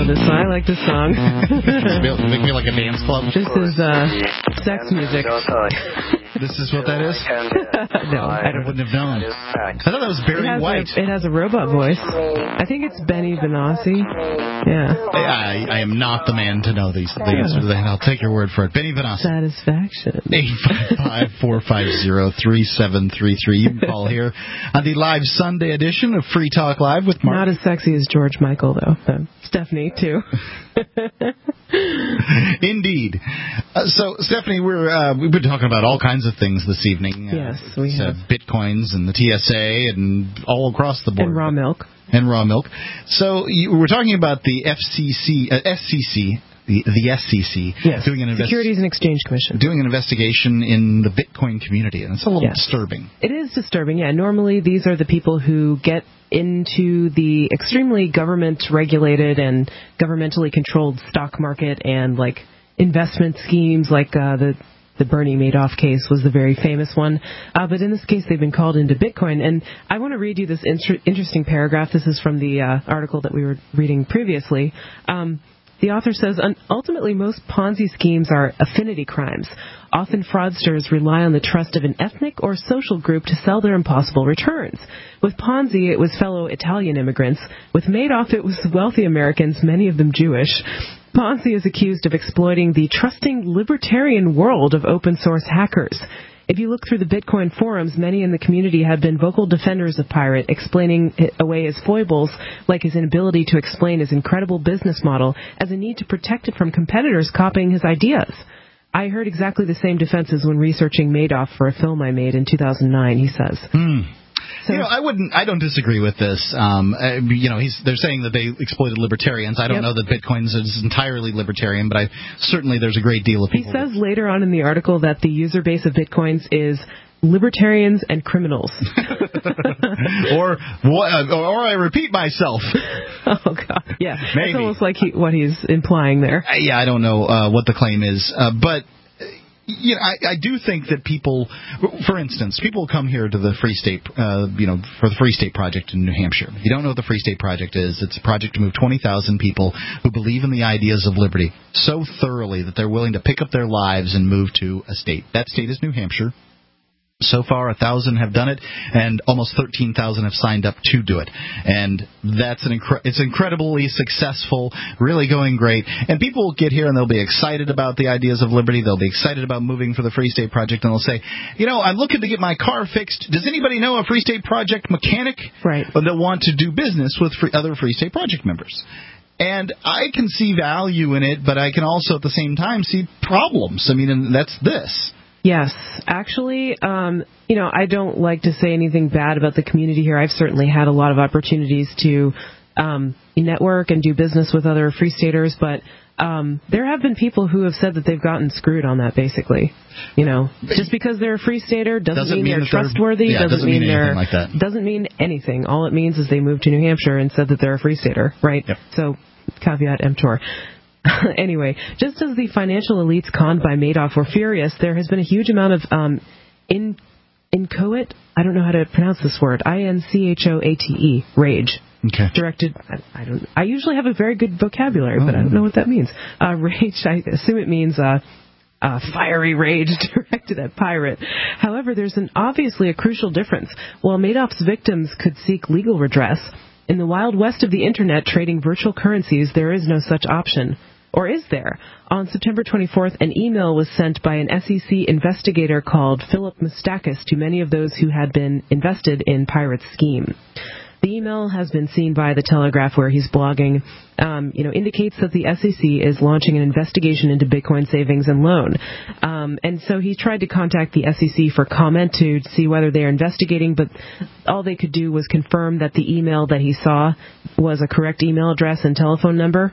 this one. I like this song. Make me like a dance club. This is sex music. This is what that is? No, I wouldn't have known. I thought that was Barry White. It has a robot voice. I think it's Benny Benassi. Yeah. I am not the man to know the answer to that. I'll take your word for it. Benny Benassi. Satisfaction. 855-450-3733. You can call here on the live Sunday edition of Free Talk Live with Mark. Not as sexy as George Michael, though. Stephanie, too. Indeed. So, Stephanie, we've been talking about all kinds of things this evening. Yes, we have. Bitcoins and the TSA and all across the board. And raw milk. So, we're talking about the SEC, the SEC, yes, doing Securities and Exchange Commission, doing an investigation in the Bitcoin community, and it's a little disturbing. It is disturbing, yeah. Normally, these are the people who get into the extremely government-regulated and governmentally controlled stock market and like investment schemes, like the Bernie Madoff case was the very famous one. But in this case, they've been called into Bitcoin. And I want to read you this interesting paragraph. This is from the article that we were reading previously. The author says, ultimately, most Ponzi schemes are affinity crimes. Often fraudsters rely on the trust of an ethnic or social group to sell their impossible returns. With Ponzi, it was fellow Italian immigrants. With Madoff, it was wealthy Americans, many of them Jewish. Ponzi is accused of exploiting the trusting libertarian world of open-source hackers. If you look through the Bitcoin forums, many in the community have been vocal defenders of Pirate, explaining away his foibles, like his inability to explain his incredible business model, as a need to protect it from competitors copying his ideas. I heard exactly the same defenses when researching Madoff for a film I made in 2009, he says. So, I don't disagree with this. They're saying that they exploited libertarians. I don't know that Bitcoin is entirely libertarian, but certainly there's a great deal of people. He says later on in the article that the user base of Bitcoins is libertarians and criminals. or I repeat myself. Oh, God. Yeah. Maybe. It's almost like what he's implying there. I don't know what the claim is, but I do think that people, for instance, people come here to the Free State, for the Free State Project in New Hampshire. If you don't know what the Free State Project is, it's a project to move 20,000 people who believe in the ideas of liberty so thoroughly that they're willing to pick up their lives and move to a state. That state is New Hampshire. So far, 1,000 have done it, and almost 13,000 have signed up to do it. And that's it's incredibly successful, really going great. And people will get here and they'll be excited about the ideas of liberty. They'll be excited about moving for the Free State Project, and they'll say, I'm looking to get my car fixed. Does anybody know a Free State Project mechanic? Right. But they'll want to do business with other Free State Project members. And I can see value in it, but I can also at the same time see problems. And that's this. Yes. Actually, I don't like to say anything bad about the community here. I've certainly had a lot of opportunities to network and do business with other Free Staters, but there have been people who have said that they've gotten screwed on that, basically. Just because they're a Free Stater doesn't mean they're trustworthy. Doesn't mean anything like that. Doesn't mean anything. All it means is they moved to New Hampshire and said that they're a Free Stater, right? Yep. So, caveat emptor. Anyway, just as the financial elites conned by Madoff were furious, there has been a huge amount of inchoate, I don't know how to pronounce this word, INCHOATE, rage. Okay. Directed, I usually have a very good vocabulary, but I don't know what that means. Rage, I assume it means fiery rage directed at Pirate. However, there's obviously a crucial difference. While Madoff's victims could seek legal redress, in the Wild West of the Internet trading virtual currencies, there is no such option. Or is there? On September 24th, an email was sent by an SEC investigator called Philip Moustakis to many of those who had been invested in Pirate's scheme. The email has been seen by The Telegraph, where he's blogging, indicates that the SEC is launching an investigation into Bitcoin savings and loan. And so he tried to contact the SEC for comment to see whether they're investigating, but all they could do was confirm that the email that he saw was a correct email address and telephone number.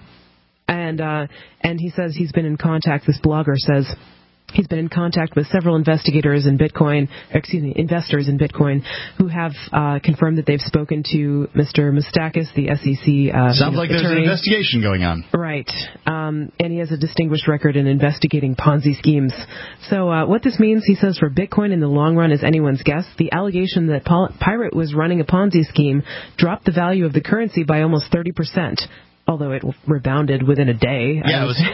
And he says he's been in contact, this blogger says, he's been in contact with several investors in Bitcoin who have confirmed that they've spoken to Mr. Moustakis, the SEC Sounds like attorney. There's an investigation going on. Right. And he has a distinguished record in investigating Ponzi schemes. So what this means, he says, for Bitcoin in the long run is anyone's guess. The allegation that Pirate was running a Ponzi scheme dropped the value of the currency by almost 30%. although it rebounded within a day. Yeah, it was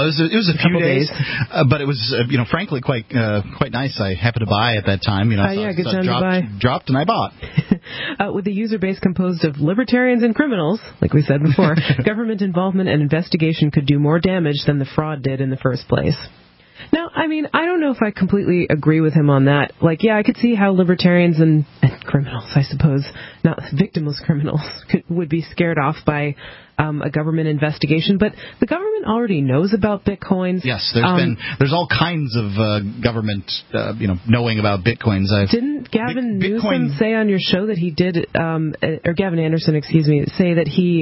a few days, but it was frankly quite nice. I happened to buy at that time. Good time to buy. Dropped and I bought. With the user base composed of libertarians and criminals, like we said before, government involvement and investigation could do more damage than the fraud did in the first place. Now, I mean, I don't know if I completely agree with him on that. Like, yeah, I could see how libertarians and criminals, I suppose, not victimless criminals, would be scared off by a government investigation. But the government already knows about Bitcoins. Yes, there's all kinds of government, knowing about Bitcoins. Didn't Gavin Newsom say on your show that he did, or Gavin Anderson, excuse me, say that he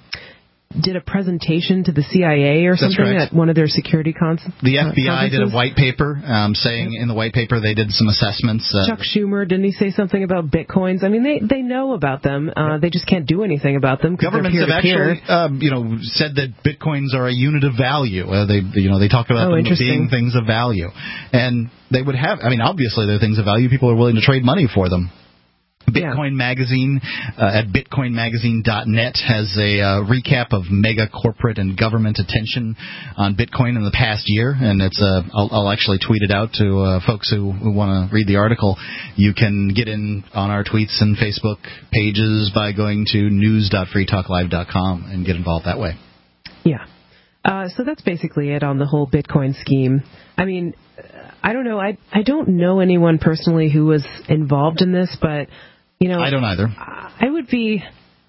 did a presentation to the CIA or something at one of their security conferences? The FBI did a white paper saying in the white paper they did some assessments. Chuck Schumer, didn't he say something about Bitcoins? I mean, they know about them. They just can't do anything about them. Governments have actually, said that Bitcoins are a unit of value. They talk about them being things of value. And they would have, I mean, obviously they're things of value. People are willing to trade money for them. Bitcoin Magazine at bitcoinmagazine.net has a recap of mega corporate and government attention on Bitcoin in the past year, and it's I'll actually tweet it out to folks who want to read the article. You can get in on our tweets and Facebook pages by going to news.freetalklive.com and get involved that way. Yeah. So that's basically it on the whole Bitcoin scheme. I mean, I don't know. I don't know anyone personally who was involved in this, but I don't either. I would be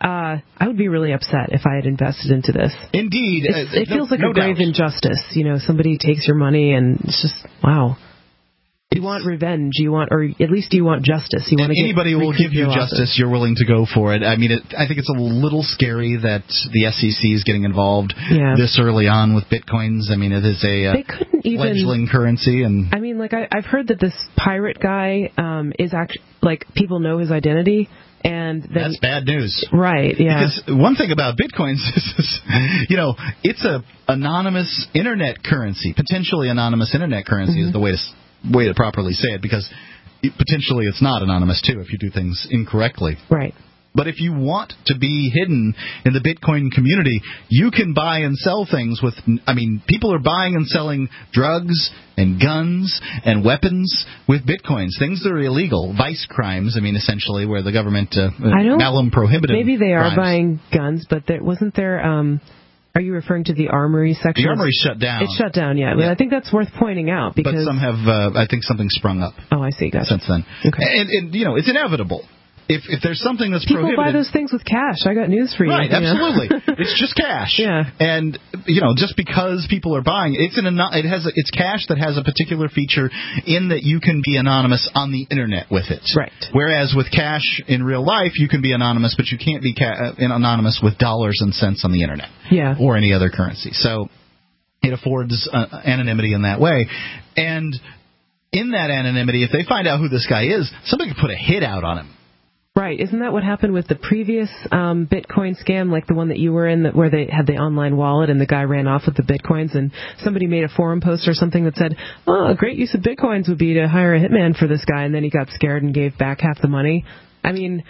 really upset if I had invested into this. Indeed. It feels like a grave injustice. Somebody takes your money and it's just, wow. You want revenge, or at least you want justice. You want anybody who will give you justice, you're willing to go for it. I mean, I think it's a little scary that the SEC is getting involved this early on with Bitcoins. I mean, it is a fledgling currency. And I mean, like, I've heard that this pirate guy is actually, like, people know his identity. And that's bad news. Right, yeah. Because one thing about Bitcoins is, it's a anonymous internet currency. Potentially anonymous internet currency is the way to properly say it, because potentially it's not anonymous, too, if you do things incorrectly. Right. But if you want to be hidden in the Bitcoin community, you can buy and sell things with, people are buying and selling drugs and guns and weapons with Bitcoins, things that are illegal, vice crimes, essentially, where the government malum prohibited maybe they crimes. Are buying guns, but wasn't there... Are you referring to the armory section? The armory shut down. It shut down, yeah. But I think that's worth pointing out. Because but some have, I think something sprung up. Oh, I see. Gotcha. Since then. Okay. And it's inevitable. If there's something that's people prohibited... buy those things with cash. I got news for you. Right, absolutely. It's just cash. Yeah. And, just because people are buying, it's cash that has a particular feature in that you can be anonymous on the internet with it. Right. Whereas with cash in real life, you can be anonymous, but you can't be anonymous with dollars and cents on the internet. Yeah. Or any other currency. So it affords anonymity in that way. And in that anonymity, if they find out who this guy is, somebody could put a hit out on him. Right. Isn't that what happened with the previous Bitcoin scam, like the one that you were in, where they had the online wallet and the guy ran off with the Bitcoins, and somebody made a forum post or something that said, a great use of Bitcoins would be to hire a hitman for this guy, and then he got scared and gave back half the money? I mean,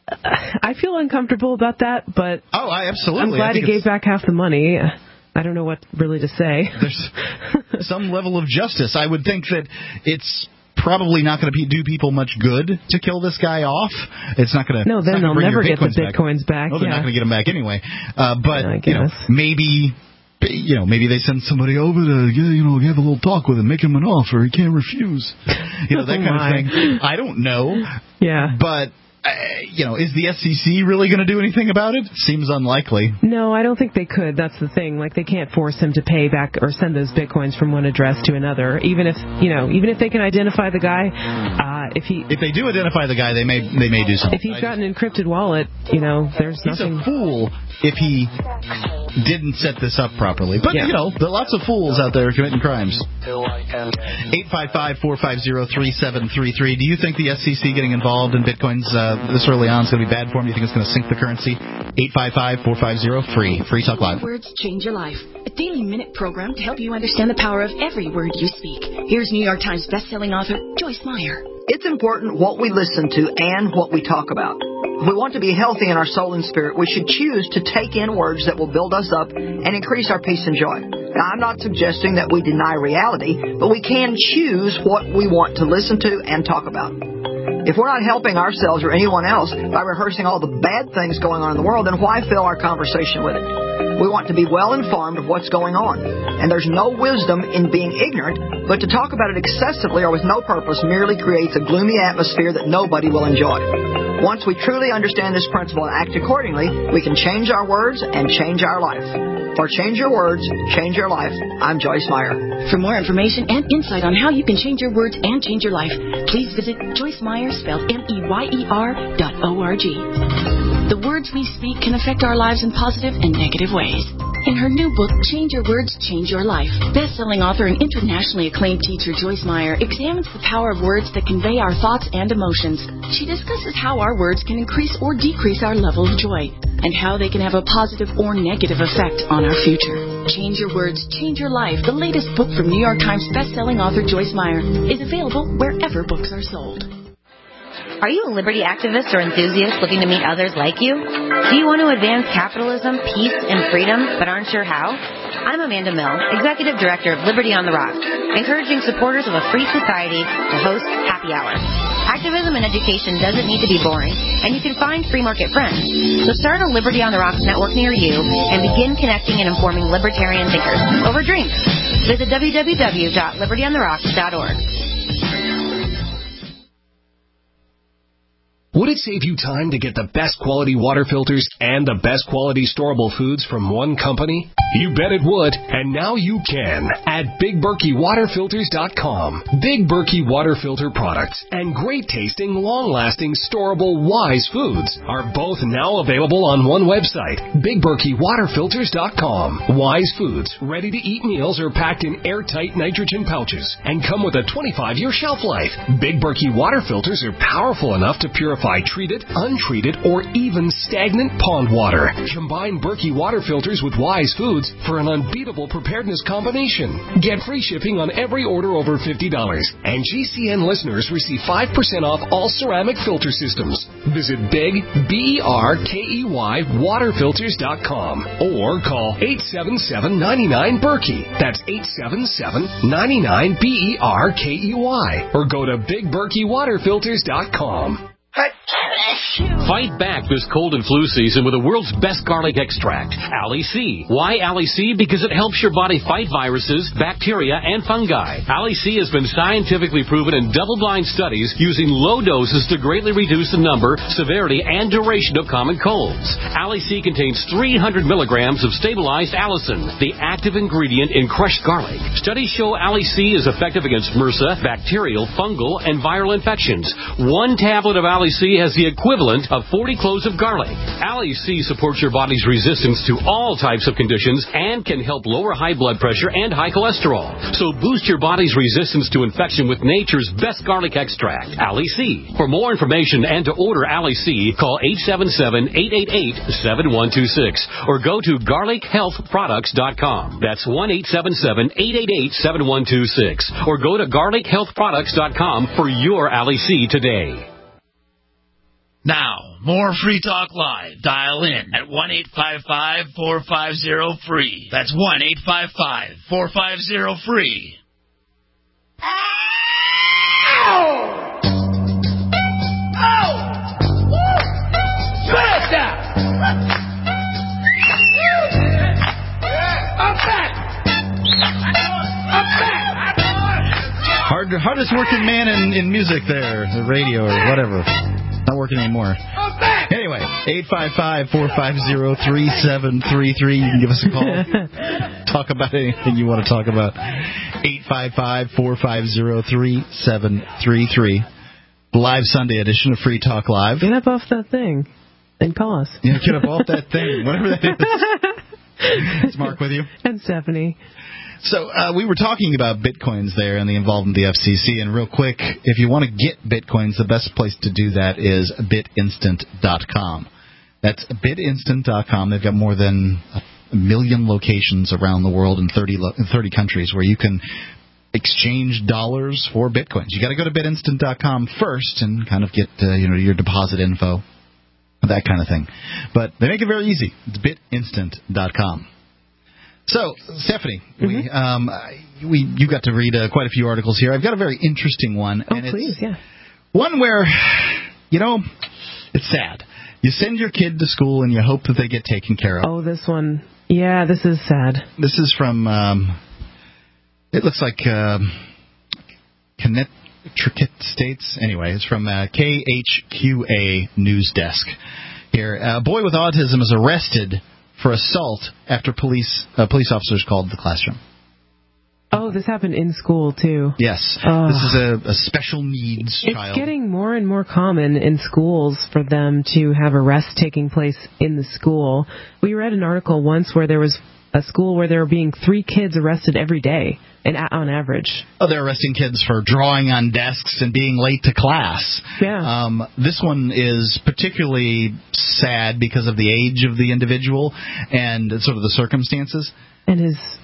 I feel uncomfortable about that, but absolutely. I'm glad he gave back half the money. I don't know what really to say. There's some level of justice. I would think that it's probably not going to do people much good to kill this guy off. It's not going to. No, then they'll never get the Bitcoins back. No, they're not going to get them back anyway. But maybe they send somebody over to have a little talk with him, make him an offer he can't refuse. That kind of thing. I don't know. Yeah. But is the SEC really going to do anything about it? Seems unlikely. No, I don't think they could. That's the thing. Like, they can't force him to pay back or send those Bitcoins from one address to another. Even if they can identify the guy, if they do identify the guy, they may do something. If he's got an encrypted wallet, there's nothing. He's a fool if he didn't set this up properly. But there are lots of fools out there committing crimes. 855-450-3733. Do you think the SEC getting involved in Bitcoins this early on is going to be bad for them? Do you think it's going to sink the currency? 855-450-FREE. Free Talk Live. Words change your life. A daily minute program to help you understand the power of every word you speak. Here's New York Times bestselling author Joyce Meyer. It's important what we listen to and what we talk about. If we want to be healthy in our soul and spirit, we should choose to take in words that will build us up and increase our peace and joy. Now, I'm not suggesting that we deny reality, but we can choose what we want to listen to and talk about. If we're not helping ourselves or anyone else by rehearsing all the bad things going on in the world, then why fill our conversation with it? We want to be well informed of what's going on. And there's no wisdom in being ignorant, but to talk about it excessively or with no purpose merely creates a gloomy atmosphere that nobody will enjoy. Once we truly understand this principle and act accordingly, we can change our words and change our life. For Change Your Words, Change Your Life, I'm Joyce Meyer. For more information and insight on how you can change your words and change your life, please visit Joyce Meyer, spelled MEYER.org. The words we speak can affect our lives in positive and negative ways. In her new book, Change Your Words, Change Your Life, best-selling author and internationally acclaimed teacher Joyce Meyer examines the power of words that convey our thoughts and emotions. She discusses how our words can increase or decrease our level of joy, and how they can have a positive or negative effect on our future. Change Your Words, Change Your Life, the latest book from New York Times best-selling author Joyce Meyer, is available wherever books are sold. Are you a liberty activist or enthusiast looking to meet others like you? Do you want to advance capitalism, peace, and freedom, but aren't sure how? I'm Amanda Mill, Executive Director of Liberty on the Rock, encouraging supporters of a free society to host Happy Hour. Activism and education doesn't need to be boring, and you can find free market friends. So start a Liberty on the Rocks network near you and begin connecting and informing libertarian thinkers over drinks. Visit www.libertyontherocks.org. Would it save you time to get the best quality water filters and the best quality storable foods from one company? You bet it would, and now you can at BigBerkeyWaterFilters.com. Big Berkey water filter products and great tasting, long-lasting, storable Wise foods are both now available on one website, BigBerkeyWaterFilters.com. Wise foods, ready-to-eat meals are packed in airtight nitrogen pouches and come with a 25-year shelf life. Big Berkey water filters are powerful enough to purify treated, untreated, or even stagnant pond water. Combine Berkey water filters with Wise foods for an unbeatable preparedness combination. Get free shipping on every order over $50, and GCN listeners receive 5% off all ceramic filter systems. Visit Big, BERKEY, waterfilters.com or call 877-99-BERKEY. That's 877-99-BERKEY, or go to BigBerkeyWaterFilters.com. Fight back this cold and flu season with the world's best garlic extract, Ali C. Why Ali C? Because it helps your body fight viruses, bacteria, and fungi. Ali C has been scientifically proven in double-blind studies using low doses to greatly reduce the number, severity, and duration of common colds. Ali C contains 300 milligrams of stabilized allicin, the active ingredient in crushed garlic. Studies show Ali C is effective against MRSA, bacterial, fungal, and viral infections. One tablet of Ali C has the equivalent of 40 cloves of garlic. Ali C supports your body's resistance to all types of conditions and can help lower high blood pressure and high cholesterol. So boost your body's resistance to infection with nature's best garlic extract, Ali C. For more information and to order Ali C, call 877-888-7126 or go to garlichealthproducts.com. That's 1-877-888-7126 or go to garlichealthproducts.com for your Ali C today. Now, more Free Talk Live. Dial in at 1-855-450-FREE. That's 1-855-450-FREE. Ow! Ow! Woo! Smash that! I'm back! I'm back! Hardest working man in music there, the radio or whatever. Not working anymore. Anyway, 855-450-3733. You can give us a call. Talk about anything you want to talk about. 855-450-3733. Live Sunday edition of Free Talk Live. Get up off that thing and call us. Yeah, get up off that thing, whatever that is. It's Mark with you. And Stephanie. So we were talking about Bitcoins there and the involvement of the FCC. And real quick, if you want to get Bitcoins, the best place to do that is BitInstant.com. That's BitInstant.com. They've got more than 1 million locations around the world in 30 countries where you can exchange dollars for Bitcoins. You got to go to BitInstant.com first and kind of get your deposit info. that kind of thing. But they make it very easy. It's bitinstant.com. So, Stephanie, you got to read quite a few articles here. I've got a very interesting one. Oh, please, yeah. One where, it's sad. You send your kid to school and you hope that they get taken care of. Oh, this one. Yeah, this is sad. This is from, it looks like Connecticut States. Anyway, it's from KHQA News Desk. Here, a boy with autism is arrested for assault after police officers called the classroom. Oh, this happened in school, too. Yes. Oh. This is a special needs child. It's getting more and more common in schools for them to have arrests taking place in the school. We read an article once where there was a school where there were being 3 kids arrested every day, and on average. Oh, they're arresting kids for drawing on desks and being late to class. Yeah. This one is particularly sad because of the age of the individual and sort of the circumstances. And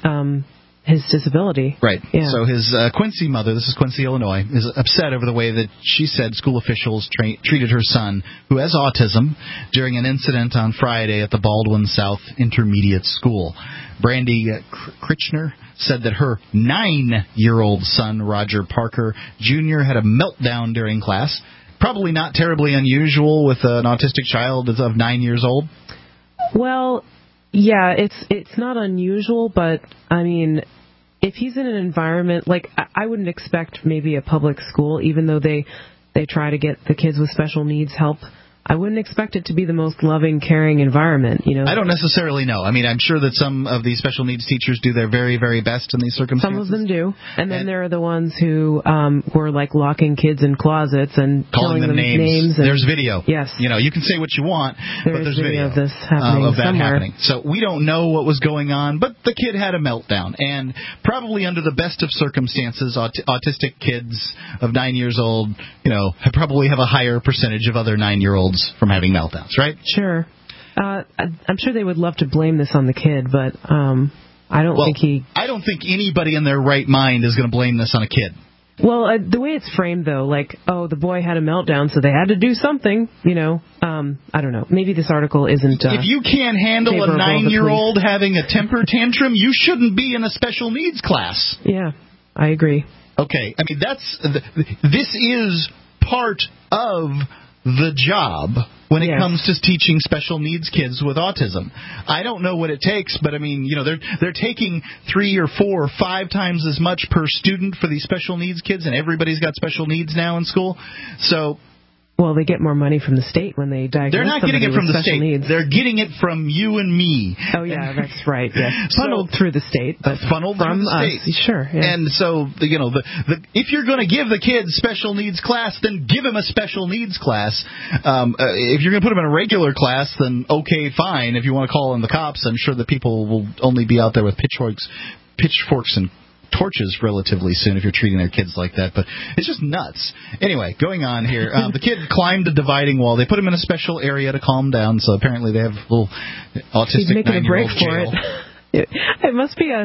his disability. Right. Yeah. So his Quincy mother, this is Quincy, Illinois, is upset over the way that she said school officials treated her son, who has autism, during an incident on Friday at the Baldwin South Intermediate School. Brandy Kritchner said that her 9-year-old son, Roger Parker Jr., had a meltdown during class. Probably not terribly unusual with an autistic child of 9 years old. Well, yeah, it's not unusual, but, I mean, if he's in an environment, like, I wouldn't expect maybe a public school, even though they try to get the kids with special needs help, I wouldn't expect it to be the most loving, caring environment, I don't necessarily know. I mean, I'm sure that some of these special needs teachers do their very, very best in these circumstances. Some of them do. And then there are the ones who were, like, locking kids in closets and calling them names. There's video. Yes. You can say what you want, but there's video of this happening of that somewhere. happening. So we don't know what was going on, but the kid had a meltdown. And probably under the best of circumstances, autistic kids of 9 years old, probably have a higher percentage of other 9-year-olds from having meltdowns, right? Sure. I'm sure they would love to blame this on the kid, but I don't think I don't think anybody in their right mind is going to blame this on a kid. Well, the way it's framed, though, like, the boy had a meltdown, so they had to do something, I don't know. Maybe this article isn't if you can't handle a 9-year-old having a temper tantrum, you shouldn't be in a special needs class. Yeah, I agree. Okay, I mean, this is part of the job when it comes to teaching special needs kids with autism. I don't know what it takes, but I mean, they're taking 3 or 4 or 5 times as much per student for these special needs kids, and everybody's got special needs now in school. So, well, they get more money from the state when they diagnose. They're not getting it from the state. Needs. They're getting it from you and me. Oh yeah, that's right. Yes, funneled through the state, but funneled from through the us. state. Sure. Yeah. And so, if you're going to give the kids special needs class, then give them a special needs class. If you're going to put them in a regular class, then okay, fine. If you want to call in the cops, I'm sure that people will only be out there with pitchforks and torches relatively soon if you're treating their kids like that, but it's just nuts. Anyway, going on here, the kid climbed a dividing wall. They put him in a special area to calm down, so apparently they have a little autistic 9-year-old jail. It must be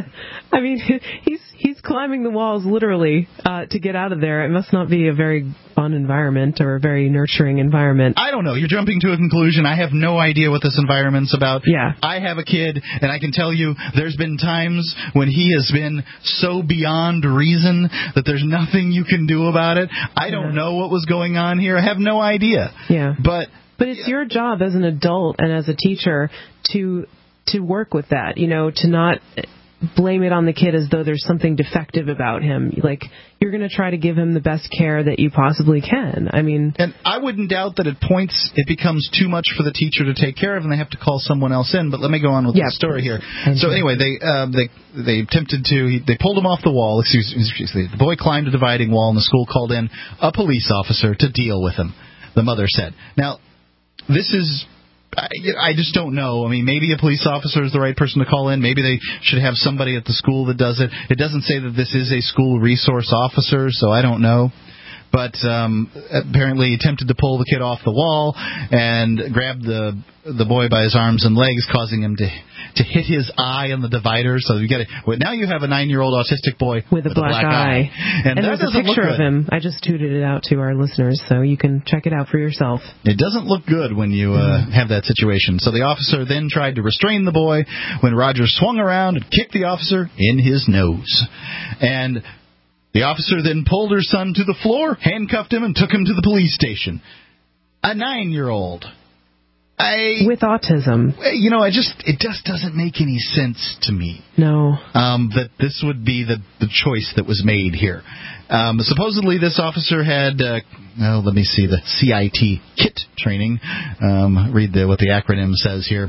he's climbing the walls literally to get out of there. It must not be a very fun environment or a very nurturing environment. I don't know. You're jumping to a conclusion. I have no idea what this environment's about. Yeah. I have a kid, and I can tell you there's been times when he has been so beyond reason that there's nothing you can do about it. I don't know what was going on here. I have no idea. Yeah. But it's your job as an adult and as a teacher to work with that, to not blame it on the kid as though there's something defective about him. Like, you're going to try to give him the best care that you possibly can. I mean... And I wouldn't doubt that at points it becomes too much for the teacher to take care of and they have to call someone else in. But let me go on with the story here. So anyway, they attempted to... They pulled him off the wall. Excuse me. The boy climbed a dividing wall and the school called in a police officer to deal with him, the mother said. Now, this is... I just don't know. I mean, maybe a police officer is the right person to call in. Maybe they should have somebody at the school that does it. It doesn't say that this is a school resource officer, so I don't know. but apparently attempted to pull the kid off the wall and grabbed the boy by his arms and legs, causing him to hit his eye on the divider. So now you have a 9-year-old autistic boy with a black eye. And there's a picture of him. I just tweeted it out to our listeners, so you can check it out for yourself. It doesn't look good when you have that situation. So the officer then tried to restrain the boy when Roger swung around and kicked the officer in his nose. And the officer then pulled her son to the floor, handcuffed him, and took him to the police station. A 9-year-old. With autism. It just doesn't make any sense to me. No. That this would be the choice that was made here. Supposedly this officer had, let me see, the CIT KIT training. Read what the acronym says here.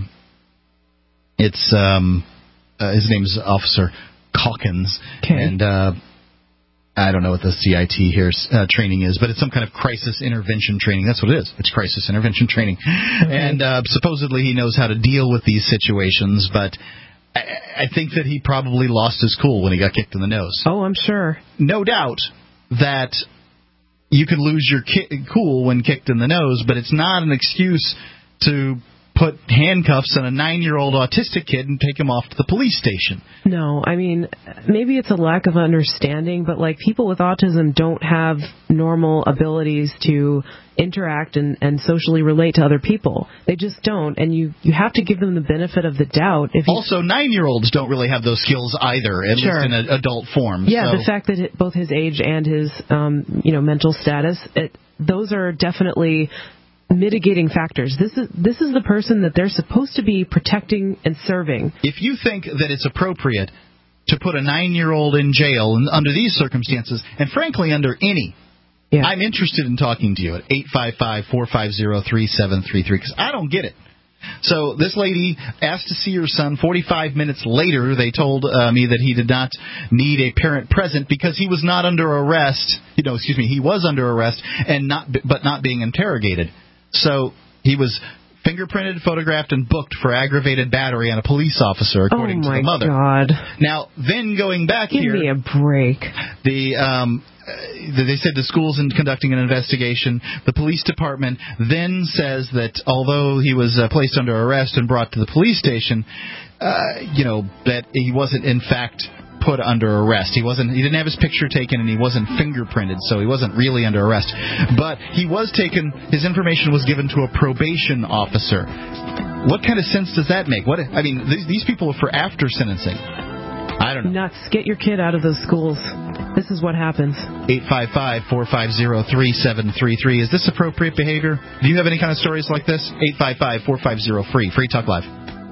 It's, his name's Officer Calkins. Okay. And, I don't know what the CIT here training is, but it's some kind of crisis intervention training. That's what it is. It's crisis intervention training. Okay. And supposedly he knows how to deal with these situations, but I think that he probably lost his cool when he got kicked in the nose. Oh, I'm sure. No doubt that you can lose your cool when kicked in the nose, but it's not an excuse to put handcuffs on a 9-year-old autistic kid and take him off to the police station. No, I mean, maybe it's a lack of understanding, but people with autism don't have normal abilities to interact and socially relate to other people. They just don't, and you have to give them the benefit of the doubt. Also, 9-year-olds don't really have those skills either, at least in an adult form. Yeah, so. The fact that both his age and his mental status, those are definitely mitigating factors. This is the person that they're supposed to be protecting and serving. If you think that it's appropriate to put a 9-year-old in jail under these circumstances, and frankly under any, I'm interested in talking to you at 855-450-3733, because I don't get it. So this lady asked to see her son. 45 minutes later, they told me that he did not need a parent present because he was not under arrest. He was under arrest but not being interrogated. So he was fingerprinted, photographed, and booked for aggravated battery on a police officer, according to the mother. Oh, my God. Now, then going back Give me a break. They said the school's conducting an investigation. The police department then says that although he was placed under arrest and brought to the police station, that he wasn't, in fact, put under arrest. He didn't have his picture taken, and he wasn't fingerprinted, so he wasn't really under arrest. But he was taken. His information was given to a probation officer. What kind of sense does that make? These people are for after sentencing. I don't know. Nuts. Get your kid out of those schools. This is what happens. 855-450-3733. Is this appropriate behavior? Do you have any kind of stories like this? 855-450-FREE. Free Talk Live.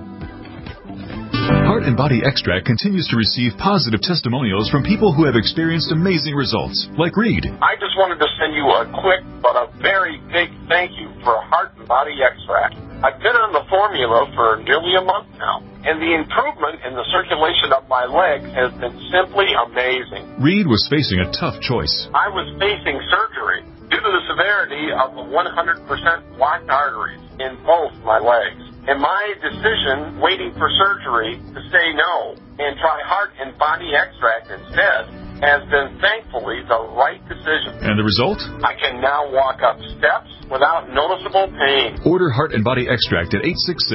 Heart and Body Extract continues to receive positive testimonials from people who have experienced amazing results, like Reed. I just wanted to send you a quick but a very big thank you for Heart and Body Extract. I've been on the formula for nearly a month now, and the improvement in the circulation of my legs has been simply amazing. Reed was facing a tough choice. I was facing surgery due to the severity of the 100% blocked arteries in both my legs. And my decision, waiting for surgery, to say no and try Heart and Body Extract instead, has been thankfully the right decision. And the result? I can now walk up steps without noticeable pain. Order Heart and Body Extract at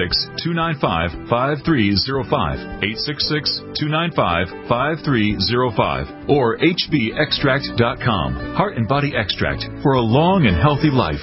866-295-5305, 866-295-5305, or hbextract.com. Heart and Body Extract for a long and healthy life.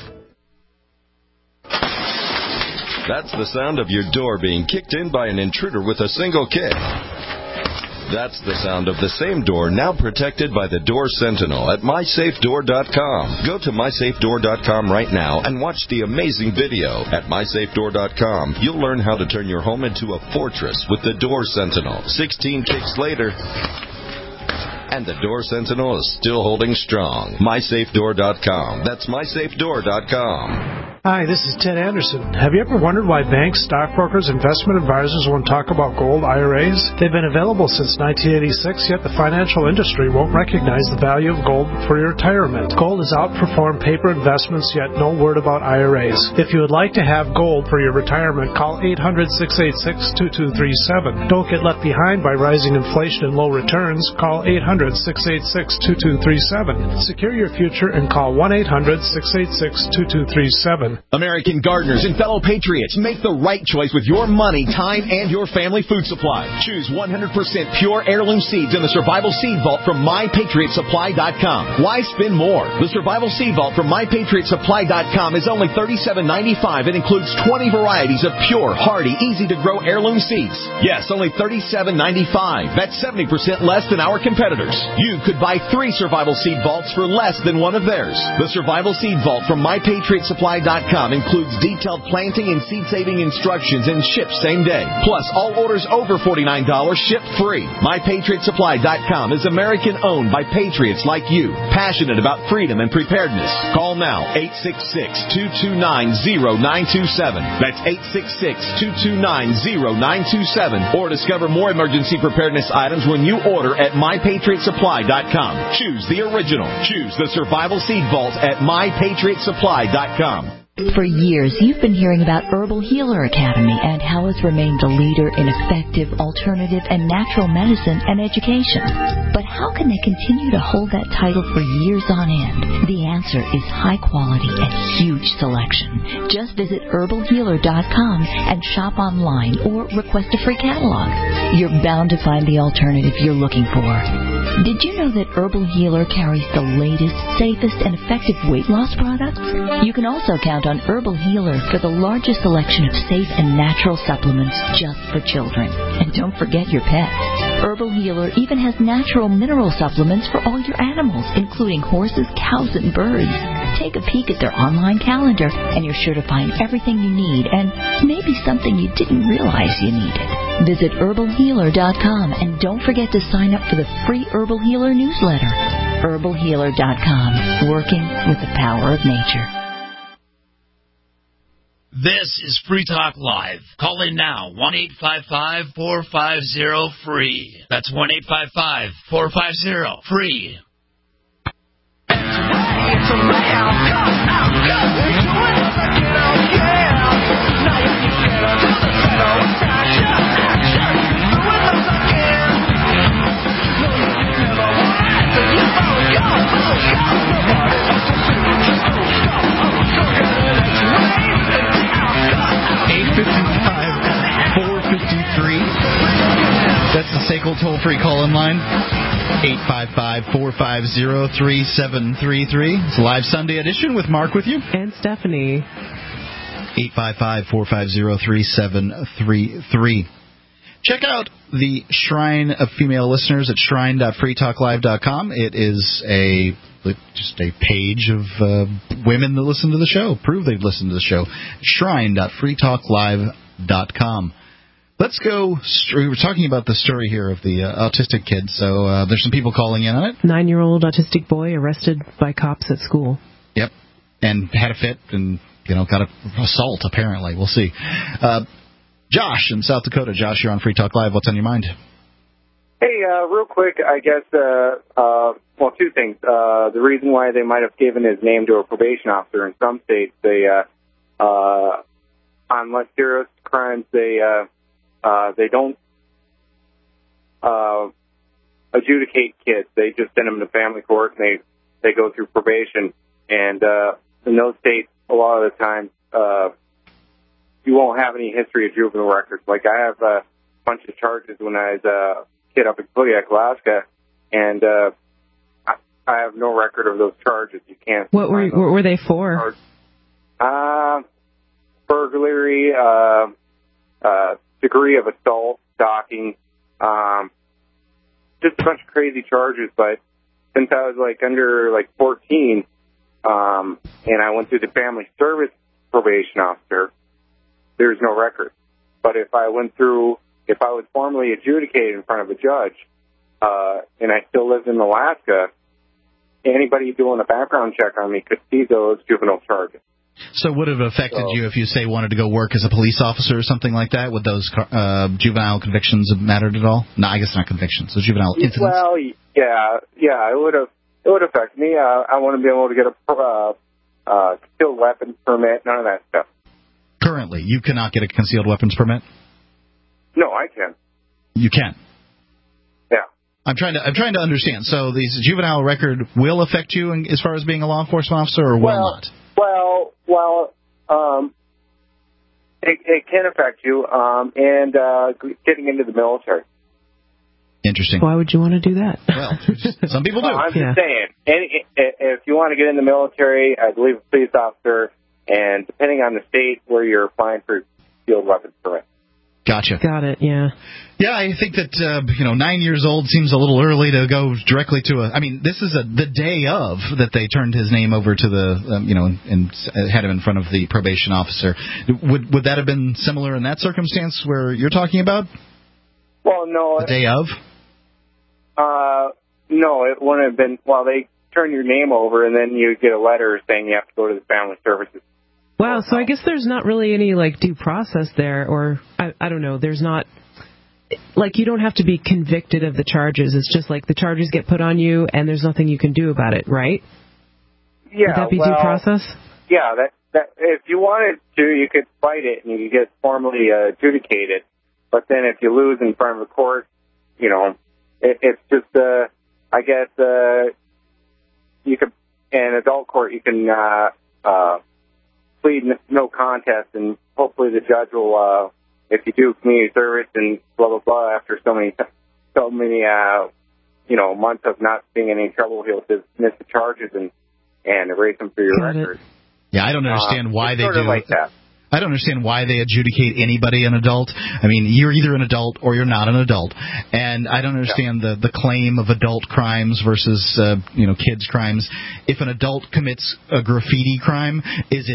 That's the sound of your door being kicked in by an intruder with a single kick. That's the sound of the same door now protected by the Door Sentinel at MySafeDoor.com. Go to MySafeDoor.com right now and watch the amazing video. At MySafeDoor.com, you'll learn how to turn your home into a fortress with the Door Sentinel. 16 kicks later, and the Door Sentinel is still holding strong. MySafeDoor.com. That's MySafeDoor.com. Hi, this is Ted Anderson. Have you ever wondered why banks, stockbrokers, investment advisors won't talk about gold IRAs? They've been available since 1986, yet the financial industry won't recognize the value of gold for your retirement. Gold has outperformed paper investments, yet no word about IRAs. If you would like to have gold for your retirement, call 800-686-2237. Don't get left behind by rising inflation and low returns. Call 800-686-2237. Secure your future and call 1-800-686-2237. American gardeners and fellow patriots, make the right choice with your money, time, and your family food supply. Choose 100% pure heirloom seeds in the Survival Seed Vault from MyPatriotSupply.com. Why spend more? The Survival Seed Vault from MyPatriotSupply.com is only $37.95 and includes 20 varieties of pure, hardy, easy-to-grow heirloom seeds. Yes, only $37.95. That's 70% less than our competitors. You could buy 3 Survival Seed Vaults for less than one of theirs. The Survival Seed Vault from MyPatriotSupply.com includes detailed planting and seed-saving instructions and ships same day. Plus, all orders over $49 ship free. MyPatriotSupply.com is American-owned by patriots like you, passionate about freedom and preparedness. Call now, 866-229-0927. That's 866-229-0927. Or discover more emergency preparedness items when you order at MyPatriotSupply.com. Choose the original. Choose the Survival Seed Vault at MyPatriotSupply.com. For years, you've been hearing about Herbal Healer Academy and how it's remained a leader in effective, alternative, and natural medicine and education. But how can they continue to hold that title for years on end? The answer is high quality and huge selection. Just visit herbalhealer.com and shop online or request a free catalog. You're bound to find the alternative you're looking for. Did you know that Herbal Healer carries the latest, safest, and effective weight loss products? You can also count on Herbal Healer for the largest selection of safe and natural supplements just for children. And don't forget your pets. Herbal Healer even has natural mineral supplements for all your animals, including horses, cows, and birds. Take a peek at their online calendar, and you're sure to find everything you need and maybe something you didn't realize you needed. Visit herbalhealer.com and don't forget to sign up for the free Herbal Healer newsletter. herbalhealer.com, working with the power of nature. This is Free Talk Live. Call in now, 1-855-450-FREE. That's 1-855-450-FREE. It's around, I'm good. We're doing what I can, now you can get under the pedal. Action, doing what I can. No, you never want to, you won't go. Nobody wants to see you just don't stop. I'm so good at it, 855-453. That's the SACL toll-free call-in line. 855-450-3733. It's a live Sunday edition with Mark with you. And Stephanie. 855-450-3733. Check out the Shrine of Female Listeners at shrine.freetalklive.com. It is just a page of women that listen to the show, prove they've listened to the show. Shrine.freetalklive.com. Let's go. We were talking about the story here of the autistic kid, so there's some people calling in on it. 9-year-old autistic boy arrested by cops at school. Yep, and had a fit and got an assault. Apparently, we'll see. Josh in South Dakota. Josh, you're on Free Talk Live. What's on your mind? Hey, real quick, I guess. Two things. The reason why they might have given his name to a probation officer in some states, they on less serious crimes, they don't adjudicate kids. They just send them to family court, and they go through probation. And in those states, a lot of the time, you won't have any history of juvenile records. Like, I have a bunch of charges when I was a kid up in Kodiak, Alaska, and I have no record of those charges. You can't. What were they for? Burglary, degree of assault, stalking, just a bunch of crazy charges. But since I was under 14, and I went through the family service probation officer, there's no record. But if I was formally adjudicated in front of a judge, and I still lived in Alaska, anybody doing a background check on me could see those juvenile charges. So would it have affected you if you, say, wanted to go work as a police officer or something like that? Would those juvenile convictions have mattered at all? No, I guess not convictions. So juvenile incidents? Well, yeah, it would have. It would affect me. I want to be able to get a concealed weapons permit, none of that stuff. Currently, you cannot get a concealed weapons permit? No, I can. You can? Yeah. I'm trying to understand. So this juvenile record will affect you as far as being a law enforcement officer, or will not? Well, it can affect you, and getting into the military. Interesting. Why would you want to do that? Well, some people do. I'm just saying, if you want to get in the military, I believe a police officer, and depending on the state where you're applying for concealed weapons permit. Gotcha. Got it, yeah. Yeah, I think that, 9 years old seems a little early to go directly to this is the day of that they turned his name over to the, and had him in front of the probation officer. Would that have been similar in that circumstance where you're talking about? Well, no. The day of? No, it wouldn't have been. Well, they turn your name over, and then you get a letter saying you have to go to the family services. Wow, so I guess there's not really any, due process there, or, I don't know, there's not, you don't have to be convicted of the charges. It's just the charges get put on you, and there's nothing you can do about it, right? Yeah, would that be due process? Yeah, that if you wanted to, you could fight it, and you could get formally adjudicated. But then if you lose in front of the court, it's just, I guess, you could, in adult court, you can plead no contest, and hopefully the judge will, if you do community service and blah, blah, blah, after so many months of not being in any trouble, he'll dismiss the charges and erase them for your record. Yeah, I don't understand why they do like that. I don't understand why they adjudicate anybody an adult. I mean, you're either an adult or you're not an adult. And I don't understand the claim of adult crimes versus, kids' crimes. If an adult commits a graffiti crime,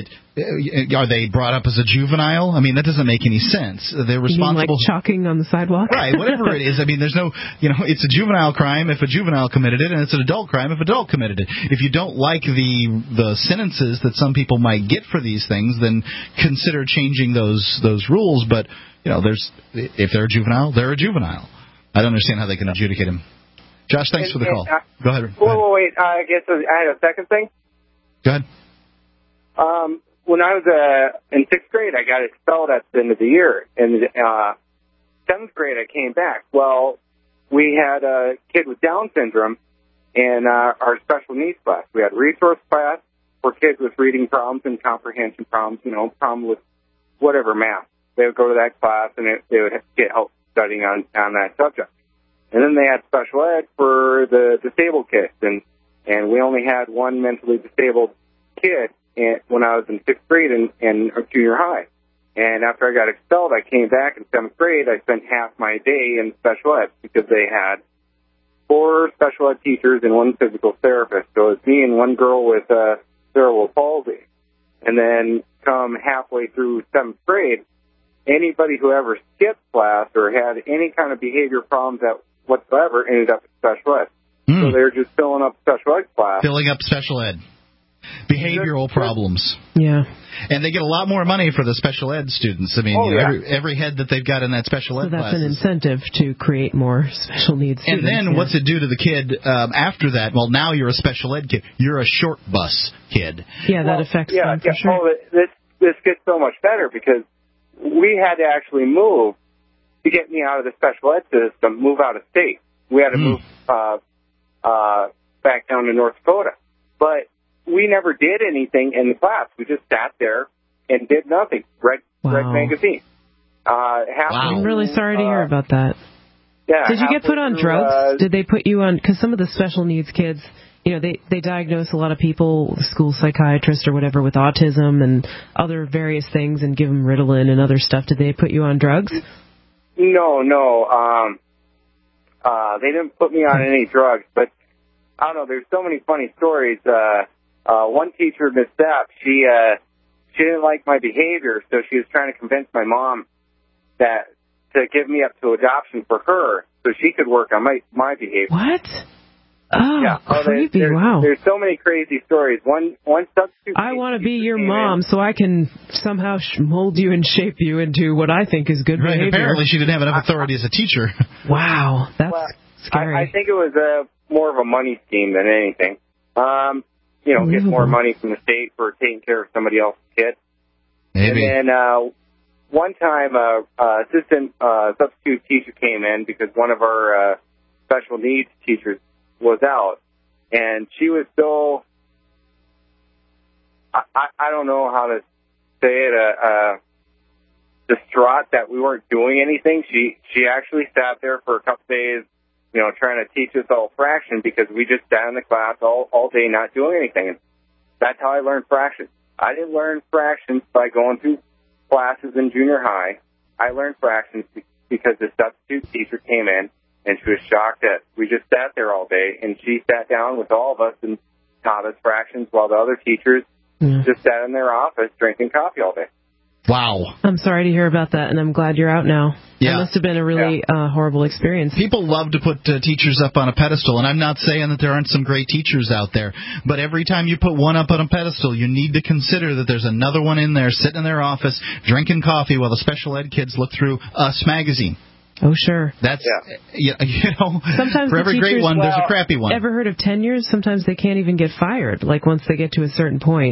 are they brought up as a juvenile? I mean, that doesn't make any sense. They're responsible. You mean chalking on the sidewalk? Right, whatever it is. I mean, there's no, it's a juvenile crime if a juvenile committed it, and it's an adult crime if an adult committed it. If you don't like the sentences that some people might get for these things, then consider changing those rules. But, if they're a juvenile, they're a juvenile. I don't understand how they can adjudicate them. Josh, thanks for the call. Go ahead. Wait, I guess I had a second thing. Go ahead. When I was in 6th grade, I got expelled at the end of the year. In 7th grade, I came back. Well, we had a kid with Down syndrome in our special needs class. We had resource class for kids with reading problems and comprehension problems, problem with whatever math. They would go to that class, and they would get help studying on that subject. And then they had special ed for the disabled kids, and we only had one mentally disabled kid when I was in 6th grade in junior high. And after I got expelled, I came back in 7th grade. I spent half my day in special ed because they had 4 special ed teachers and 1 physical therapist. So it was me and 1 girl with cerebral palsy. And then come halfway through 7th grade, anybody who ever skipped class or had any kind of behavior problems whatsoever ended up in special ed. So they were just filling up special ed class. Filling up special ed. Behavioral problems. Yeah. And they get a lot more money for the special ed students. I mean, every head that they've got in that special ed class. So that's an incentive to create more special needs students. And then what's it do to the kid after that? Well, now you're a special ed kid. You're a short bus kid. Yeah, that affects them for sure. Oh, this gets so much better because we had to actually move to get me out of the special ed system, move out of state. We had to move back down to North Dakota. But we never did anything in the class. We just sat there and did nothing. Read magazine. I'm really sorry to hear about that. Yeah. Did you get put on drugs? Did they put you on? Because some of the special needs kids, they diagnose a lot of people, school psychiatrist or whatever, with autism and other various things and give them Ritalin and other stuff. Did they put you on drugs? No. They didn't put me on any drugs, but I don't know. There's so many funny stories. One teacher, Miss Stapp, she didn't like my behavior, so she was trying to convince my mom to give me up to adoption for her so she could work on my behavior. What? Oh, yeah. creepy! Wow. There's so many crazy stories. One substitute. I want to be your mom so I can somehow mold you and shape you into what I think is good behavior. Apparently, she didn't have enough authority as a teacher. Wow, that's scary. I think it was more of a money scheme than anything. Get more money from the state for taking care of somebody else's kid. Maybe. And then one time, assistant substitute teacher came in because one of our special needs teachers was out, and she was so, I don't know how to say it, distraught that we weren't doing anything. She actually sat there for a couple days, trying to teach us all fraction because we just sat in the class all day not doing anything. And that's how I learned fractions. I didn't learn fractions by going through classes in junior high. I learned fractions because the substitute teacher came in, and she was shocked that we just sat there all day, and she sat down with all of us and taught us fractions while the other teachers just sat in their office drinking coffee all day. Wow. I'm sorry to hear about that, and I'm glad you're out now. Yeah. That must have been a really horrible experience. People love to put teachers up on a pedestal, and I'm not saying that there aren't some great teachers out there, but every time you put one up on a pedestal, you need to consider that there's another one in there sitting in their office drinking coffee while the special ed kids look through Us magazine. Oh, sure. That's, sometimes for every great one, there's a crappy one. Ever heard of tenures? Sometimes they can't even get fired, like once they get to a certain point.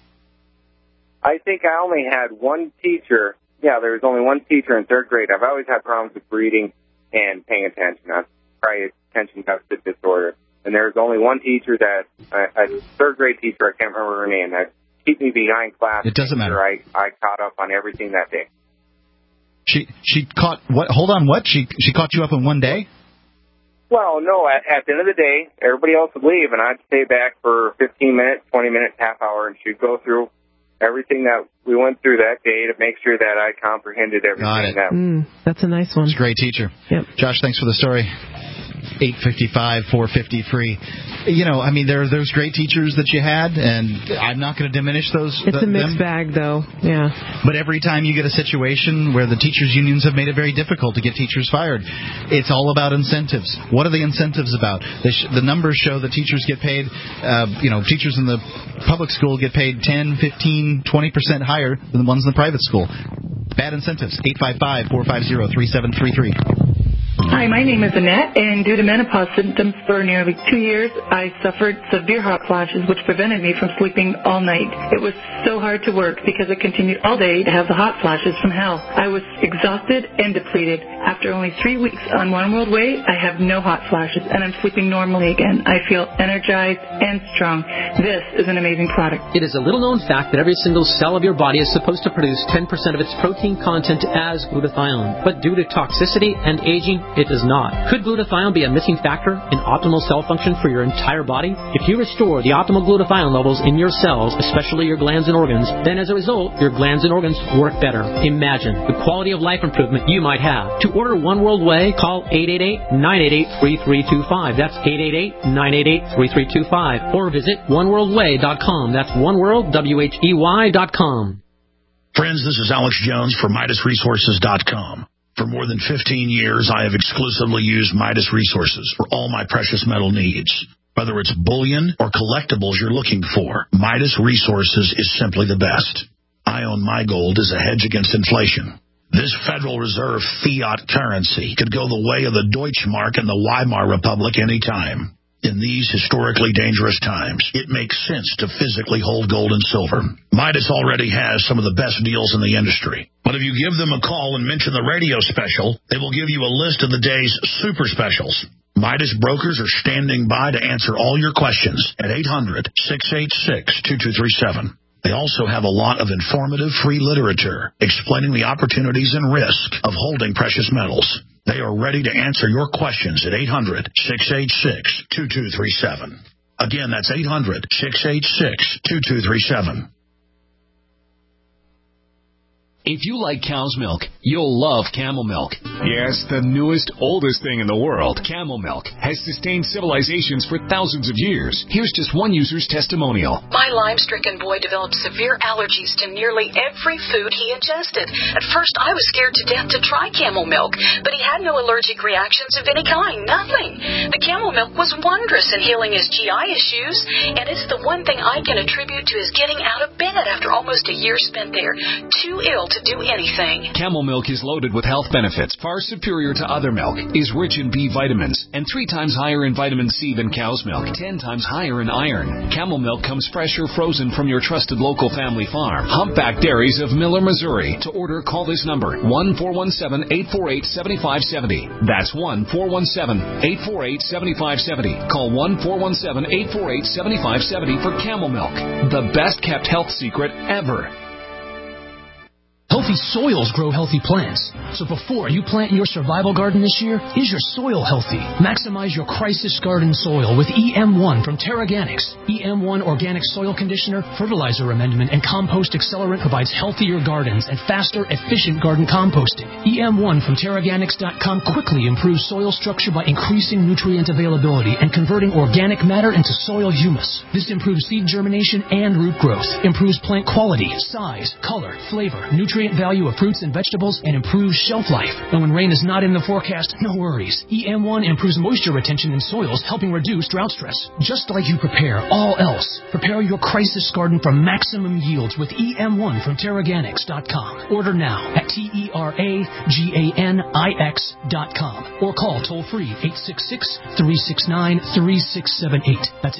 I think I only had one teacher. Yeah, there was only one teacher in third grade. I've always had problems with reading and paying attention. That's probably attention deficit disorder. And there was only one teacher that, a third grade teacher, I can't remember her name, that keep me behind class. It doesn't matter. I caught up on everything that day. She caught what? Hold on, what? She caught you up in one day? Well, no. At the end of the day, everybody else would leave, and I'd stay back for 15 minutes, 20 minutes, half hour, and she'd go through everything that we went through that day to make sure that I comprehended everything. Got it. That's a nice one. It's a great teacher. Yep. Josh, thanks for the story. 855 450 free. There's great teachers that you had, and I'm not going to diminish those. It's a mixed bag, though. Yeah. But every time you get a situation where the teachers' unions have made it very difficult to get teachers fired, it's all about incentives. What are the incentives about? The numbers show that teachers get paid, teachers in the public school get paid 10, 15, 20% higher than the ones in the private school. Bad incentives. 855 450 3733. Hi, my name is Annette, and due to menopause symptoms for nearly 2 years, I suffered severe hot flashes, which prevented me from sleeping all night. It was so hard to work because I continued all day to have the hot flashes from hell. I was exhausted and depleted. After only 3 weeks on One World Way, I have no hot flashes, and I'm sleeping normally again. I feel energized and strong. This is an amazing product. It is a little-known fact that every single cell of your body is supposed to produce 10% of its protein content as glutathione, but due to toxicity and aging, it does not. Could glutathione be a missing factor in optimal cell function for your entire body? If you restore the optimal glutathione levels in your cells, especially your glands and organs, then as a result, your glands and organs work better. Imagine the quality of life improvement you might have. To order One World Way, call 888-988-3325. That's 888-988-3325. Or visit oneworldway.com. That's oneworld.com. Friends, this is Alex Jones for MidasResources.com. For more than 15 years, I have exclusively used Midas Resources for all my precious metal needs. Whether it's bullion or collectibles you're looking for, Midas Resources is simply the best. I own my gold as a hedge against inflation. This Federal Reserve fiat currency could go the way of the Deutschmark and the Weimar Republic any time. In these historically dangerous times, it makes sense to physically hold gold and silver. Midas already has some of the best deals in the industry. But if you give them a call and mention the radio special, they will give you a list of the day's super specials. Midas brokers are standing by to answer all your questions at 800-686-2237. They also have a lot of informative free literature explaining the opportunities and risk of holding precious metals. They are ready to answer your questions at 800-686-2237. Again, that's 800-686-2237. If you like cow's milk, you'll love Camel Milk. Yes, the newest, oldest thing in the world, Camel Milk, has sustained civilizations for thousands of years. Here's just one user's testimonial. My Lyme-stricken boy developed severe allergies to nearly every food he ingested. At first, I was scared to death to try Camel Milk, but he had no allergic reactions of any kind, nothing. The Camel Milk was wondrous in healing his GI issues, and it's the one thing I can attribute to his getting out of bed after almost a year spent there, too ill to do anything. Camel Milk is loaded with health benefits far superior to other milk, is rich in B vitamins, and 3 times higher in vitamin C than cow's milk, 10 times higher in iron. Camel Milk comes fresh or frozen from your trusted local family farm. Humpback Dairies of Miller, Missouri. To order, call this number, 1-417-848-7570. That's 1-417-848-7570. Call 1-417-848-7570 for Camel Milk, the best kept health secret ever. Healthy soils grow healthy plants. So before you plant your survival garden this year, is your soil healthy? Maximize your crisis garden soil with EM1 from Terraganics. EM1 Organic Soil Conditioner, Fertilizer Amendment, and Compost Accelerant provides healthier gardens and faster, efficient garden composting. EM1 from Terraganics.com quickly improves soil structure by increasing nutrient availability and converting organic matter into soil humus. This improves seed germination and root growth, improves plant quality, size, color, flavor, nutrient value of fruits and vegetables, and improves shelf life. And when rain is not in the forecast, no worries. EM1 improves moisture retention in soils, helping reduce drought stress. Just like you prepare all else, prepare your crisis garden for maximum yields with EM1 from Terraganics.com. Order now at TerraGanix.com or call toll-free 866-369-3678. That's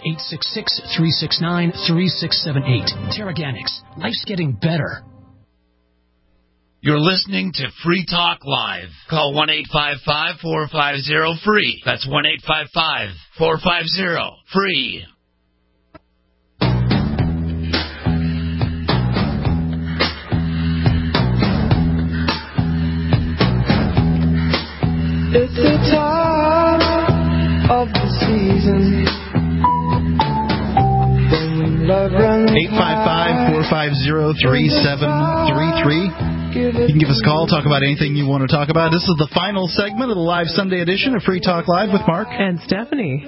866-369-3678. Terraganics. Life's getting better. You're listening to Free Talk Live. Call 1-855-450-FREE. That's 1-855-450-FREE. It's the time of the season. 855-450-3733. You can give us a call, talk about anything you want to talk about. This is the final segment of the live Sunday edition of Free Talk Live with Mark and Stephanie.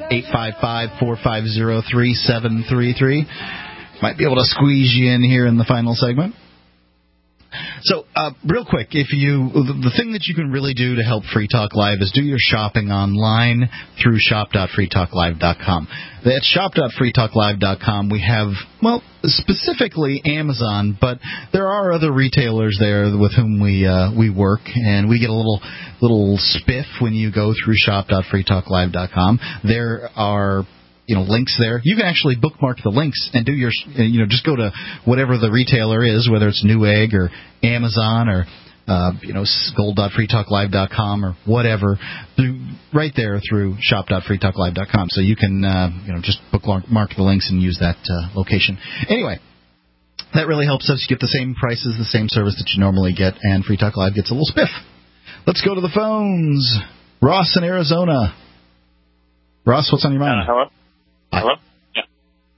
855-450-3733. Might be able to squeeze you in here in the final segment. So, real quick, the thing that you can really do to help Free Talk Live is do your shopping online through shop.freetalklive.com. At shop.freetalklive.com, we have, well, specifically Amazon, but there are other retailers there with whom we work, and we get a little spiff when you go through shop.freetalklive.com. There are links there. You can actually bookmark the links and do your, just go to whatever the retailer is, whether it's Newegg or Amazon or, gold.freetalklive.com or whatever, right there through shop.freetalklive.com. So you can, just bookmark the links and use that location. Anyway, that really helps us get the same prices, the same service that you normally get, and Free Talk Live gets a little spiff. Let's go to the phones. Ross in Arizona. Ross, what's on your mind? Hello? Hello? Yeah.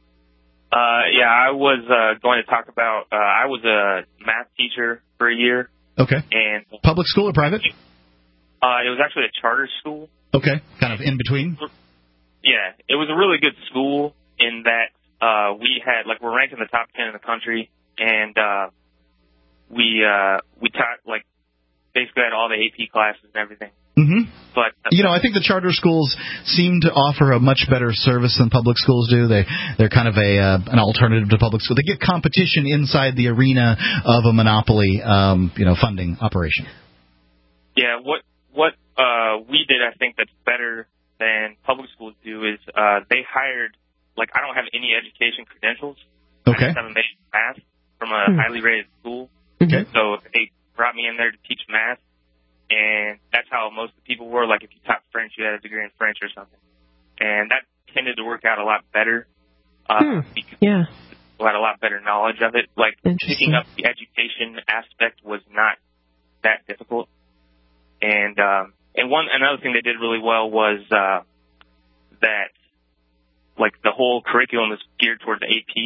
I was going to talk about, I was a math teacher for a year. Okay. And public school or private? It was actually a charter school. Okay. Kind of in between? Yeah. It was a really good school in that we had, we're ranked in the top 10 in the country, and we taught, basically had all the AP classes and everything. Mm-hmm. But I think the charter schools seem to offer a much better service than public schools do. They're kind of an alternative to public school. They get competition inside the arena of a monopoly, funding operation. Yeah, what we did, I think that's better than public schools do is they hired, I don't have any education credentials. Okay. I just have a major in math from a highly rated school. Okay. So they brought me in there to teach math. And that's how most of the people were. If you taught French, you had a degree in French or something. And that tended to work out a lot better. Because yeah. people had a lot better knowledge of it. Picking up the education aspect was not that difficult. And another thing they did really well was that the whole curriculum is geared towards AP.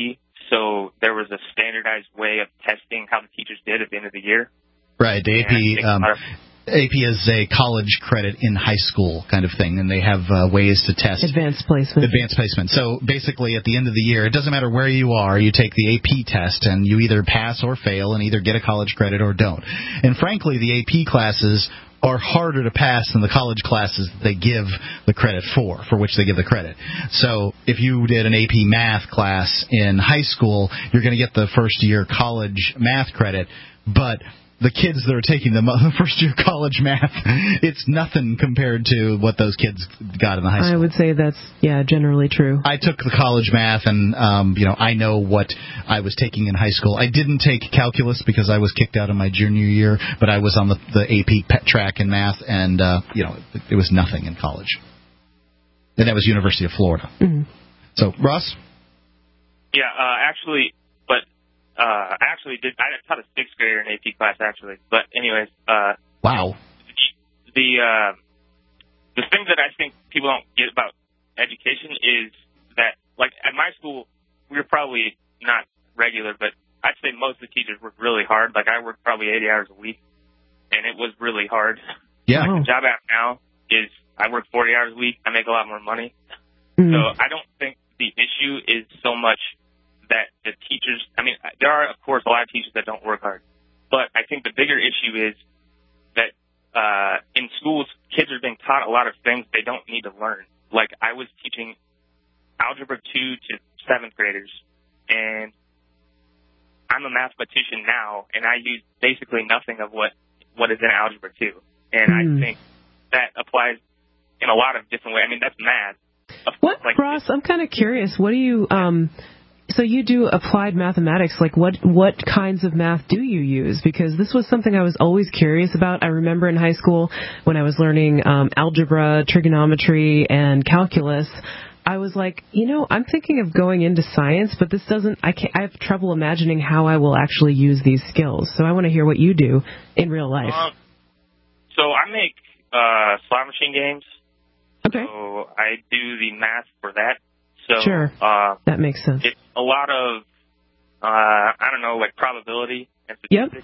so there was a standardized way of testing how the teachers did at the end of the year. Right, the AP is a college credit in high school kind of thing, and they have ways to test advanced placement. So basically, at the end of the year, it doesn't matter where you are, you take the AP test, and you either pass or fail, and either get a college credit or don't. And frankly, the AP classes are harder to pass than the college classes that they give the credit for which they give the credit. So if you did an AP math class in high school, you're going to get the first year college math credit, but the kids that are taking the first year college math, it's nothing compared to what those kids got in the high school. I would say that's, generally true. I took the college math, and, I know what I was taking in high school. I didn't take calculus because I was kicked out of my junior year, but I was on the AP track in math, and, it was nothing in college. And that was University of Florida. Mm-hmm. So, Ross? Yeah, I taught a sixth grader in AP class, actually. But anyways. Wow. The thing that I think people don't get about education is that, like, at my school, we were probably not regular, but I'd say most of the teachers worked really hard. Like, I worked probably 80 hours a week, and it was really hard. Yeah. Like, the job I have now is I work 40 hours a week. I make a lot more money. Mm-hmm. So I don't think the issue is so much that the teachers, there are, of course, a lot of teachers that don't work hard. But I think the bigger issue is that in schools, kids are being taught a lot of things they don't need to learn. Like, I was teaching Algebra 2 to 7th graders, and I'm a mathematician now, and I use basically nothing of what is in Algebra 2. And I think that applies in a lot of different ways. That's math. Ross, I'm kind of curious. What do you... So you do applied mathematics. Like, what kinds of math do you use? Because this was something I was always curious about. I remember in high school when I was learning algebra, trigonometry, and calculus, I was like, I'm thinking of going into science, but this doesn't. I have trouble imagining how I will actually use these skills. So I want to hear what you do in real life. So I make slot machine games. Okay. So I do the math for that. So, sure, that makes sense. It's a lot of, like probability and Yep. statistics.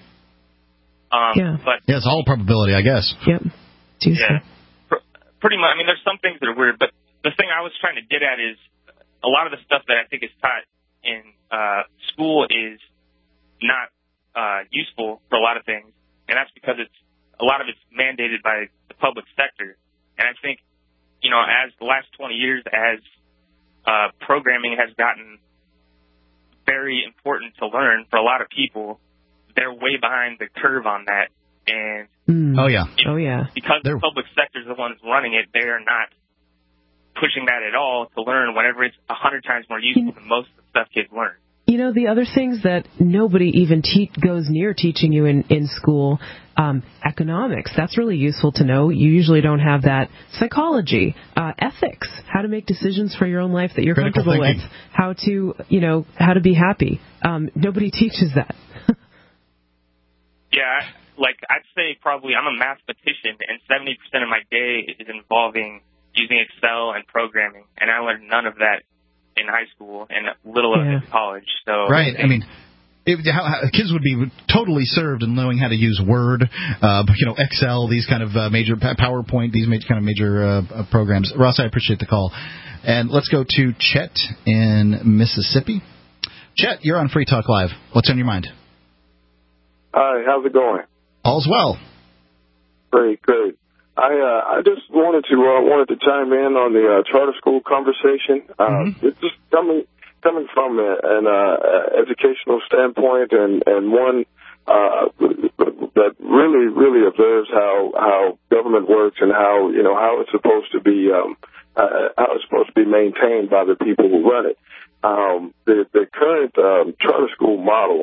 But it's all probability, I guess. Yep. Yeah. Pretty much. There's some things that are weird, but the thing I was trying to get at is a lot of the stuff that I think is taught in school is not useful for a lot of things, and that's because a lot of it's mandated by the public sector. And I think, as the last 20 years, as programming has gotten very important to learn for a lot of people, they're way behind the curve on that. And because the public sector is the ones running it, they're not pushing that at all to learn whenever it's 100 times more useful than most of the stuff kids learn. The other things that nobody even goes near teaching you in school, economics, that's really useful to know. You usually don't have that. Psychology, ethics, how to make decisions for your own life that you're comfortable with, how to be happy. Nobody teaches that. Yeah, I'd say probably I'm a mathematician, and 70% of my day is involving using Excel and programming, and I learned none of that in high school and little of it in college. So right. Kids would be totally served in knowing how to use Word, Excel, these kind of major PowerPoint, these major programs. Ross, I appreciate the call. And let's go to Chet in Mississippi. Chet, you're on Free Talk Live. What's on your mind? Hi, how's it going? All's well. Great. I just wanted to chime in on the charter school conversation. It's just coming from an educational standpoint and one that really observes how government works and how it's supposed to be maintained by the people who run it. The current charter school model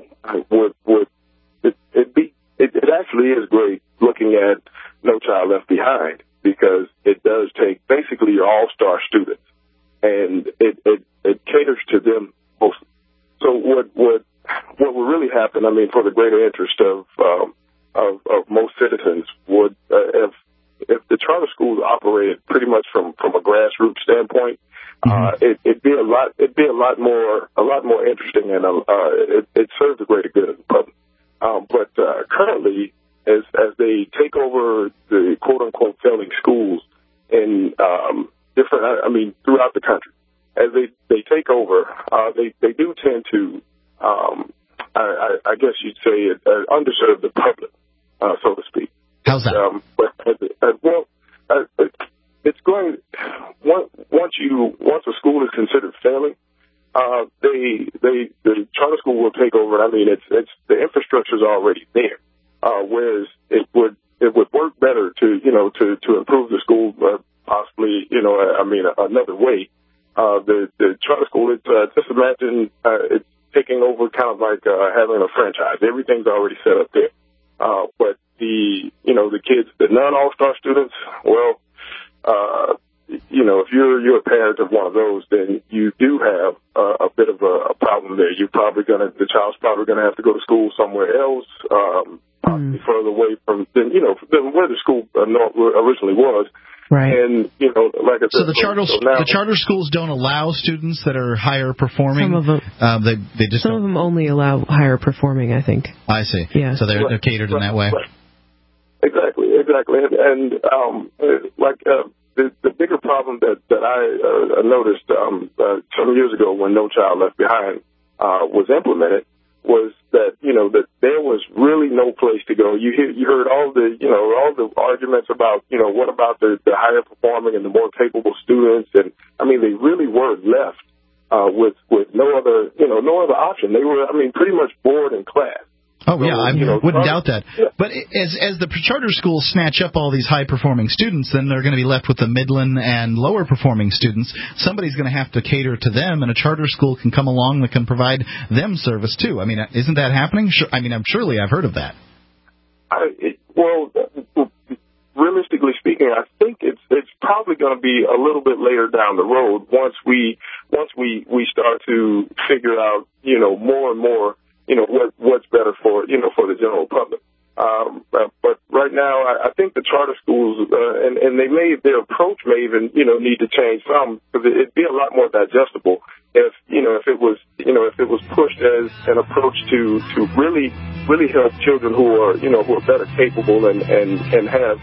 it actually is great looking at No Child Left Behind, because it does take basically your all-star students and it caters to them mostly. So what would really happen, for the greater interest of most citizens, would if the charter schools operated pretty much from a grassroots standpoint, it'd be a lot more interesting, and it serves a greater good of the public. But currently, as they take over the quote unquote failing schools in throughout the country, as they take over, they do tend to, I guess you'd say, underserve the public, so to speak. How's that? It's going once a school is considered failing, the charter school will take over. I mean, it's the infrastructure is already there, whereas it would work better to improve the school, possibly another way. The charter school, just imagine it's taking over, kind of like having a franchise. Everything's already set up there, but the kids, the non-all-star students, well, if you're a parent of one of those, then you do have a bit of a problem there. The child's probably gonna have to go to school somewhere else, possibly further away from where the school originally was. Right. And like I said, so the charter schools don't allow students that are higher performing. Some of them. They just some of them only allow higher performing, I think. I see. Yeah. So they're catered in that way. Right. Exactly. And the bigger problem that I noticed some years ago when No Child Left Behind was implemented was that that there was really no place to go. You heard all the arguments about what about the higher performing and the more capable students, and I mean they really were left with no other option. They were pretty much bored in class. Oh, yeah, I wouldn't doubt that. Yeah. But as the charter schools snatch up all these high-performing students, then they're going to be left with the midland and lower-performing students. Somebody's going to have to cater to them, and a charter school can come along that can provide them service, too. I mean, isn't that happening? Surely I've heard of that. Realistically speaking, I think it's probably going to be a little bit later down the road once we start to figure out, more and more, what's better for the general public. But right now, I think the charter schools, and their approach may even, need to change some, because it'd be a lot more digestible if it was pushed as an approach to really help children who are better capable and have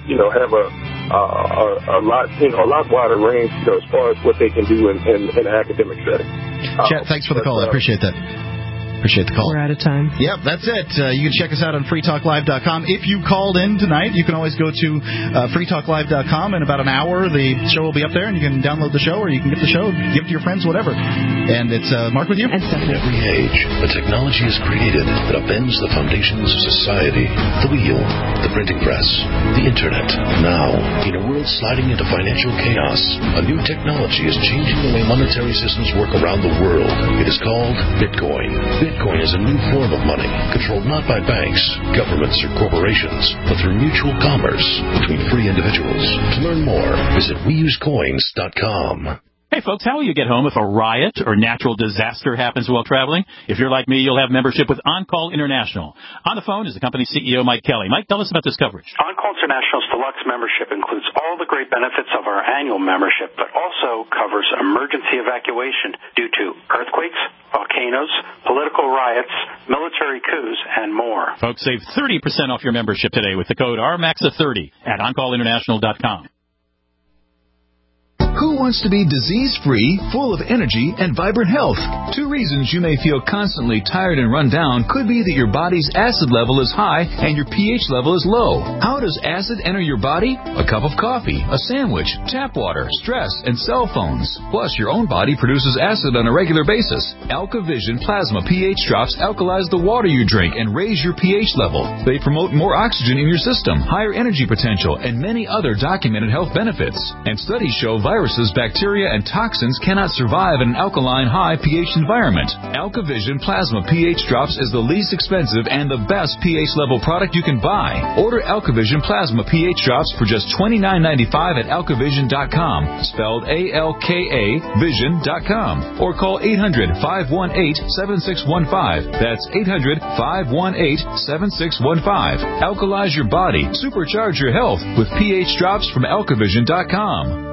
a lot wider range, as far as what they can do in an academic setting. Chet, thanks for the call. I appreciate that. Appreciate the call. We're out of time. Yep, that's it. You can check us out on freetalklive.com. If you called in tonight, you can always go to freetalklive.com. In about an hour, the show will be up there, and you can download the show, or you can get the show, give it to your friends, whatever. And it's Mark with you. And Stephanie. In every age, a technology is created that upends the foundations of society. The wheel, the printing press, the internet. Now, in a world sliding into financial chaos, a new technology is changing the way monetary systems work around the world. It is called Bitcoin. Bitcoin is a new form of money, controlled not by banks, governments, or corporations, but through mutual commerce between free individuals. To learn more, visit WeUseCoins.com. Hey, folks, how will you get home if a riot or natural disaster happens while traveling? If you're like me, you'll have membership with On-Call International. On the phone is the company's CEO, Mike Kelly. Mike, tell us about this coverage. On-Call International's deluxe membership includes all the great benefits of our annual membership, but also covers emergency evacuation due to earthquakes, volcanoes, political riots, military coups, and more. Folks, save 30% off your membership today with the code RMAXA30 at OnCallInternational.com. Who wants to be disease-free, full of energy, and vibrant health? Two reasons you may feel constantly tired and run down could be that your body's acid level is high and your pH level is low. How does acid enter your body? A cup of coffee, a sandwich, tap water, stress, and cell phones. Plus, your own body produces acid on a regular basis. AlkaVision Plasma pH drops alkalize the water you drink and raise your pH level. They promote more oxygen in your system, higher energy potential, and many other documented health benefits. And studies show viruses, bacteria, and toxins cannot survive in an alkaline, high pH environment. AlkaVision Plasma pH Drops is the least expensive and the best pH level product you can buy. Order AlkaVision Plasma pH Drops for just $29.95 at AlkaVision.com, spelled A-L-K-A Vision.com, or call 800-518-7615. That's 800-518-7615. Alkalize your body, supercharge your health with pH Drops from AlkaVision.com.